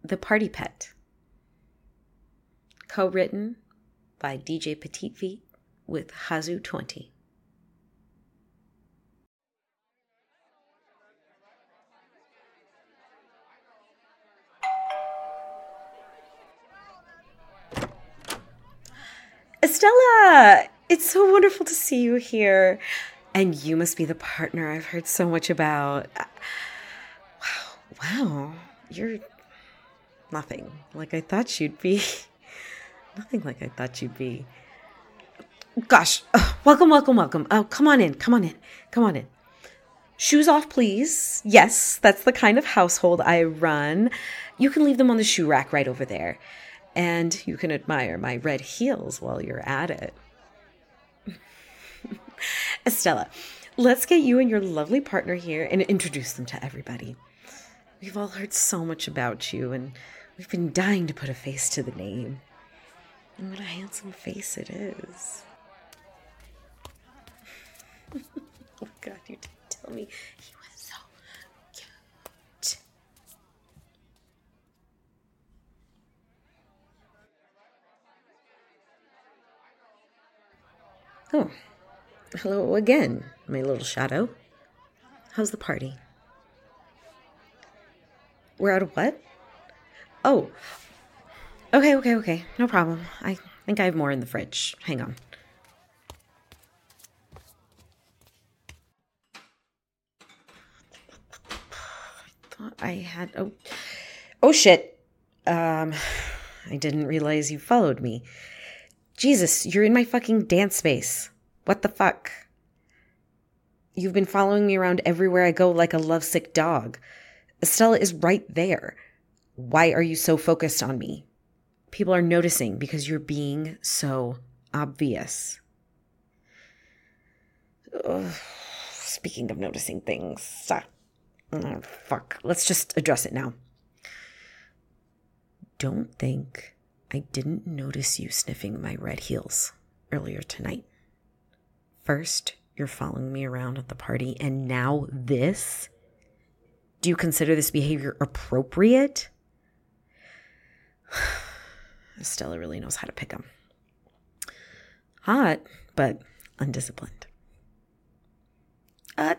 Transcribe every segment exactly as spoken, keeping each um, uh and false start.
The Party Pet. Co-written by D J Petite Feet with Hazu twenty. Estella! It's so wonderful to see you here. And you must be the partner I've heard so much about. Wow, wow. You're nothing like I thought you'd be. Nothing like I thought you'd be. Gosh, oh, welcome, welcome, welcome. Oh, come on in, come on in, come on in. Shoes off, please. Yes, that's the kind of household I run. You can leave them on the shoe rack right over there. And you can admire my red heels while you're at it. Estella, let's get you and your lovely partner here and introduce them to everybody. We've all heard so much about you, and we've been dying to put a face to the name. And what a handsome face it is. Oh, God, you didn't tell me he was so cute. Oh, hello again, my little shadow. How's the party? We're out of what? Oh, okay, okay, okay. No problem. I think I have more in the fridge. Hang on. I thought I had... Oh, oh shit. Um, I didn't realize you followed me. Jesus, you're in my fucking dance space. What the fuck? You've been following me around everywhere I go like a lovesick dog. Estella is right there. Why are you so focused on me? People are noticing because you're being so obvious. Ugh. Speaking of noticing things. Oh, fuck. Let's just address it now. Don't think I didn't notice you sniffing my red heels earlier tonight. First, you're following me around at the party, and now this? Do you consider this behavior appropriate? Estella really knows how to pick 'em. Hot, but undisciplined. Uh,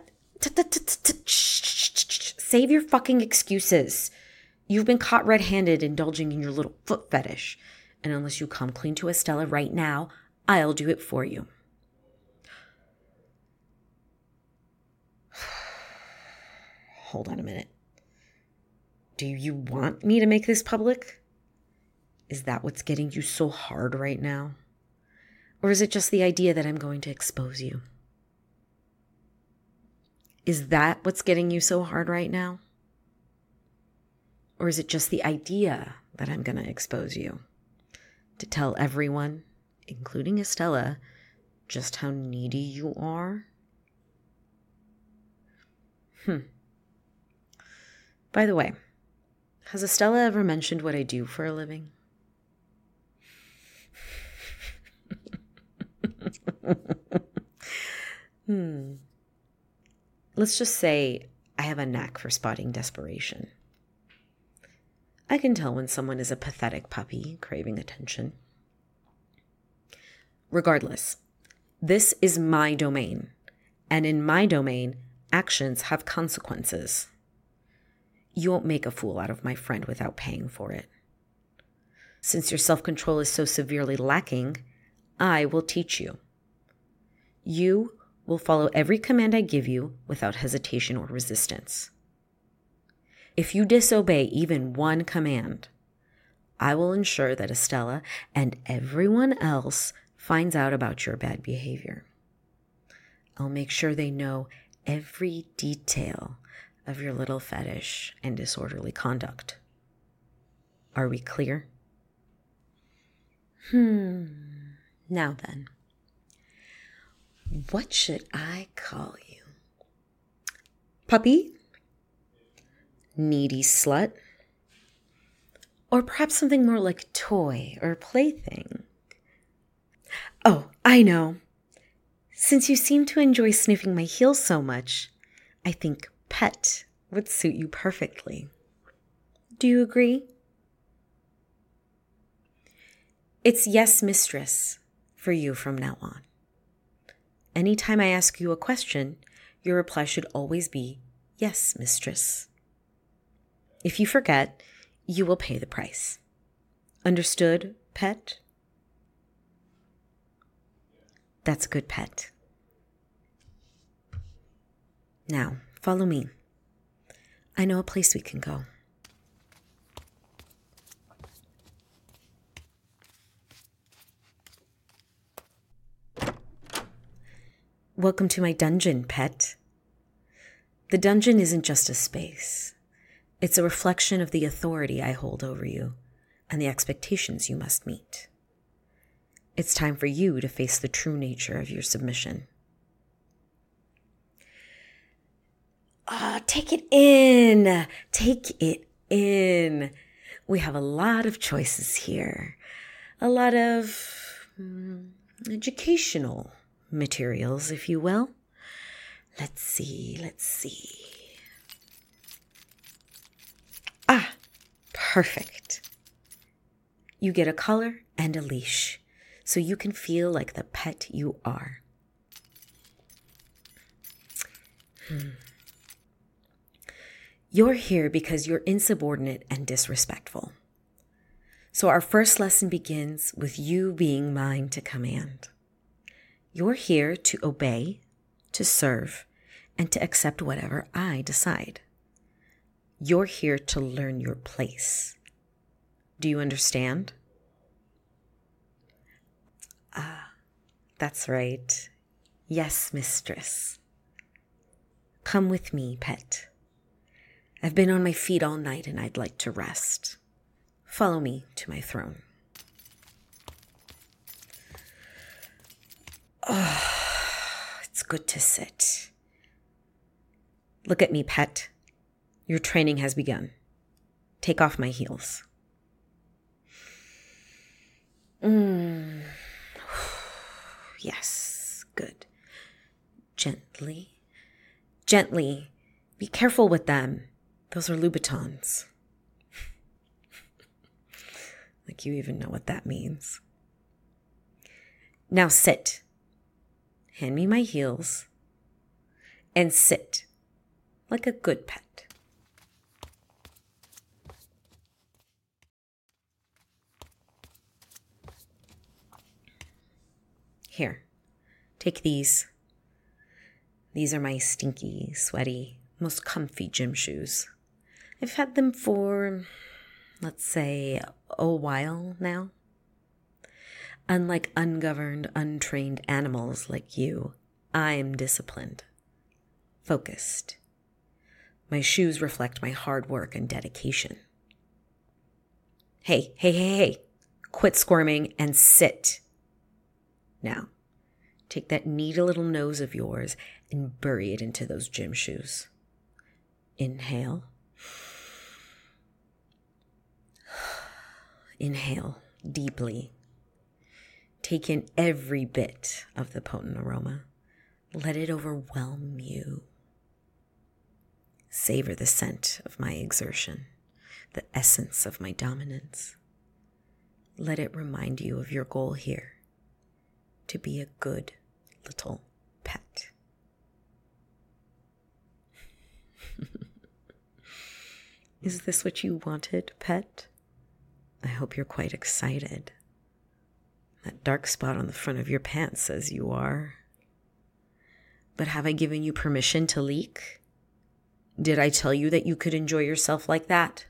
save your fucking excuses. You've been caught red-handed indulging in your little foot fetish. And unless you come clean to Estella right now, I'll do it for you. Hold on a minute. Do you want me to make this public? Is that what's getting you so hard right now? Or is it just the idea that I'm going to expose you? Is that what's getting you so hard right now? Or is it just the idea that I'm going to expose you? To tell everyone, including Estella, just how needy you are? Hmm. By the way, has Estella ever mentioned what I do for a living? hmm. Let's just say I have a knack for spotting desperation. I can tell when someone is a pathetic puppy craving attention. Regardless, this is my domain, and in my domain, actions have consequences. You won't make a fool out of my friend without paying for it. Since your self-control is so severely lacking, I will teach you. You will follow every command I give you without hesitation or resistance. If you disobey even one command, I will ensure that Estella and everyone else finds out about your bad behavior. I'll make sure they know every detail of your little fetish and disorderly conduct. Are we clear? Hmm. Now then, what should I call you? Puppy? Needy slut? Or perhaps something more like toy or plaything? Oh, I know. Since you seem to enjoy sniffing my heels so much, I think pet would suit you perfectly. Do you agree? It's yes, mistress, for you from now on. Anytime I ask you a question, your reply should always be, yes, mistress. If you forget, you will pay the price. Understood, pet? That's a good pet. Now, follow me. I know a place we can go. Welcome to my dungeon, pet. The dungeon isn't just a space. It's a reflection of the authority I hold over you and the expectations you must meet. It's time for you to face the true nature of your submission. Ah, take it in. Take it in. We have a lot of choices here. A lot of um, educational materials, if you will. Let's see, let's see. Ah, perfect. You get a collar and a leash, so you can feel like the pet you are. Hmm. You're here because you're insubordinate and disrespectful. So our first lesson begins with you being mine to command. You're here to obey, to serve, and to accept whatever I decide. You're here to learn your place. Do you understand? Ah, that's right. Yes, mistress. Come with me, pet. I've been on my feet all night and I'd like to rest. Follow me to my throne. Oh, it's good to sit. Look at me, pet. Your training has begun. Take off my heels. Mm. Yes, good. Gently. Gently. Be careful with them. Those are Louboutins. Like you even know what that means. Now sit. Hand me my heels. And sit. Like a good pet. Here, take these. These are my stinky, sweaty, most comfy gym shoes. I've had them for, let's say, a while now. Unlike ungoverned, untrained animals like you, I'm disciplined, focused. My shoes reflect my hard work and dedication. Hey, hey, hey, hey, quit squirming and sit. Now, take that neat little nose of yours and bury it into those gym shoes. Inhale. Inhale deeply. Take in every bit of the potent aroma. Let it overwhelm you. Savor the scent of my exertion, the essence of my dominance. Let it remind you of your goal here. To be a good little pet. Is this what you wanted, pet? I hope you're quite excited. That dark spot on the front of your pants says you are. But have I given you permission to leak? Did I tell you that you could enjoy yourself like that?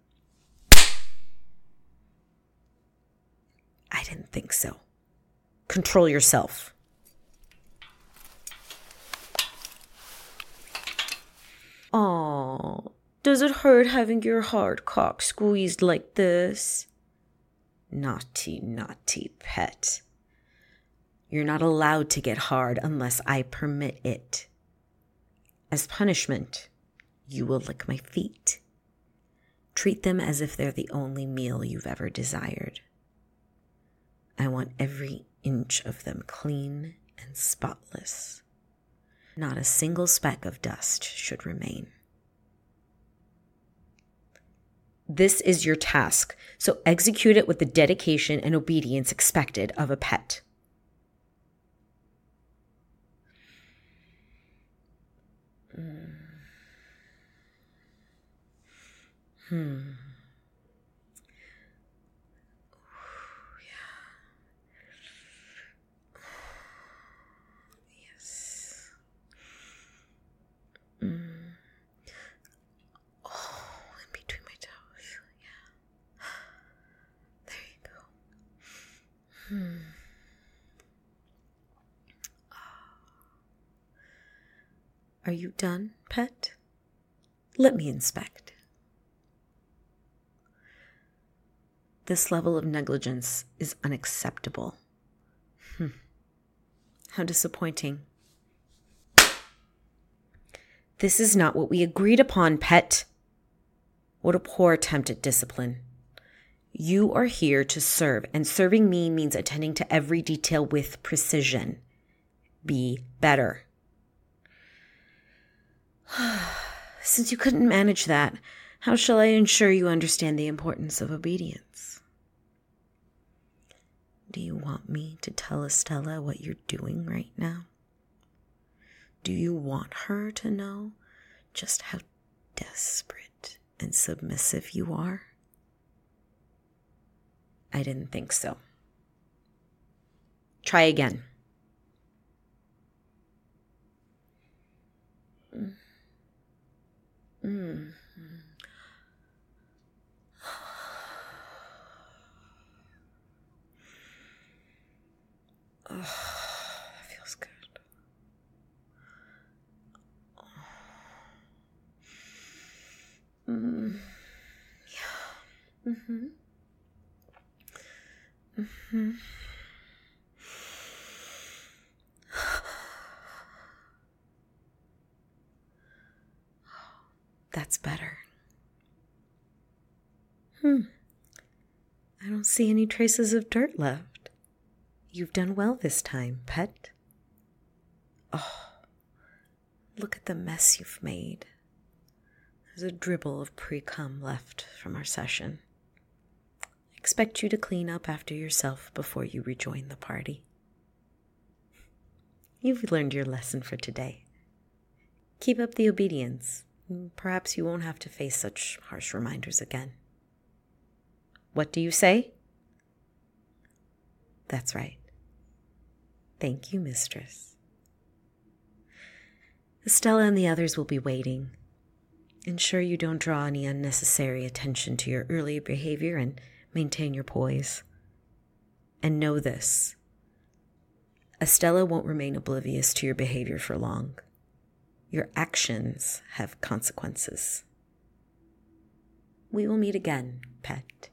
I didn't think so. Control yourself. Aw, does it hurt having your hard cock squeezed like this? Naughty, naughty pet. You're not allowed to get hard unless I permit it. As punishment, you will lick my feet. Treat them as if they're the only meal you've ever desired. I want every inch of them clean and spotless. Not a single speck of dust should remain. This is your task, so execute it with the dedication and obedience expected of a pet. Mm. Hmm. Mm. Oh, in between my toes. Yeah. There you go. Hmm. Are you done, pet? Let me inspect. This level of negligence is unacceptable. Hmm. How disappointing. This is not what we agreed upon, pet. What a poor attempt at discipline. You are here to serve, and serving me means attending to every detail with precision. Be better. Since you couldn't manage that, how shall I ensure you understand the importance of obedience? Do you want me to tell Estella what you're doing right now? Do you want her to know just how desperate and submissive you are? I didn't think so. Try again. Mm. Mm. Oh, that feels good. Mm. Yeah. Mm-hmm. Mm-hmm. That's better. Hmm. I don't see any traces of dirt left. You've done well this time, pet. Oh, look at the mess you've made. There's a dribble of pre-cum left from our session. I expect you to clean up after yourself before you rejoin the party. You've learned your lesson for today. Keep up the obedience. Perhaps you won't have to face such harsh reminders again. What do you say? That's right. Thank you, mistress. Estella and the others will be waiting. Ensure you don't draw any unnecessary attention to your earlier behavior and maintain your poise. And know this. Estella won't remain oblivious to your behavior for long. Your actions have consequences. We will meet again, pet.